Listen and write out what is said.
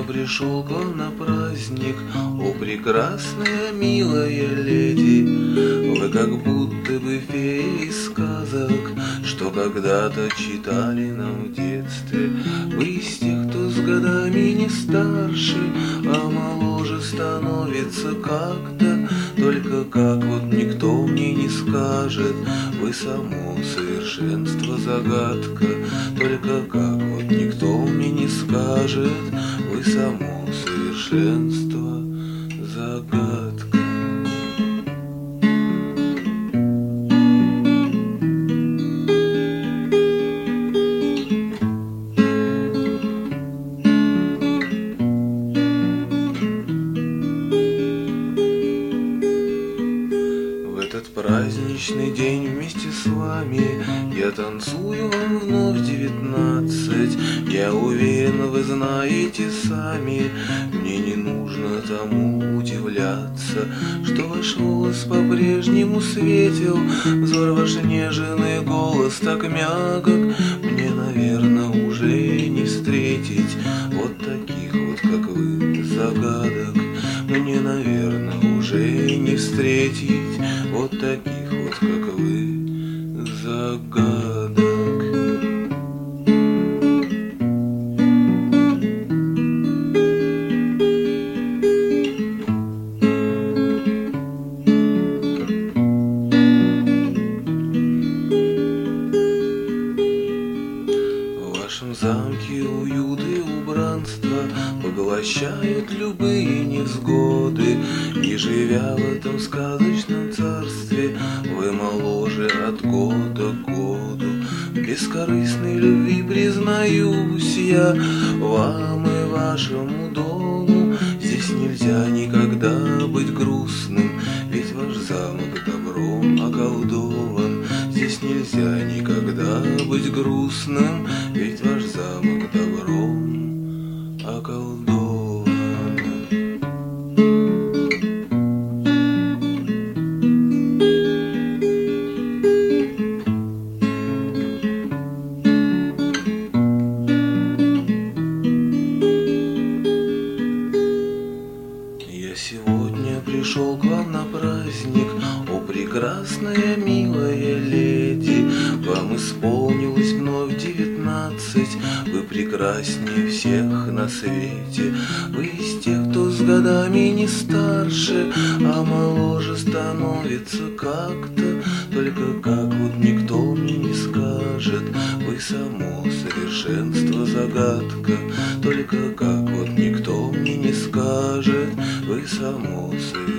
пришел к вам на праздник, о прекрасная милая леди. Вы как будто бы фея из сказок, что когда-то читали нам в детстве. Вы из тех, кто с годами не старше, а моложе становится как-то. Только как вот никто мне не скажет, вы само совершенство загадка. Только как вот никто мне не скажет, вы само совершенство загадка. В этот праздничный день вместе с вами я танцую вам вновь 19. Я уверен, вы знаете сами, мне не нужно тому удивляться, что ваш волос по-прежнему светел, взор ваш нежный, голос так мягок. Мне, наверное, уже не встретить вот таких вот, как вы, загадок. Мне, наверное, уже не встретить вот таких вот, как вы, загадок. В вашем замке уют и убранство поглощают любые невзгоды, и живя в этом сказочном царстве, вы моложе от года к году. Бескорыстной любви признаюсь я вам и вашему дому. Здесь нельзя никогда быть грустным, ведь ваш замок добром околдован. Здесь нельзя никогда быть грустным, ведь ваш замок добром околдован. Я сегодня пришел к вам на праздник, о прекрасная милая леди. Вам исполнилось вновь 19, вы прекраснее всех на свете. Вы из тех, кто с годами не старше, а моложе становится как-то. Только как вот никто мне не скажет, вы само совершенство загадка. Только как вот никто мне не скажет, вы само совершенство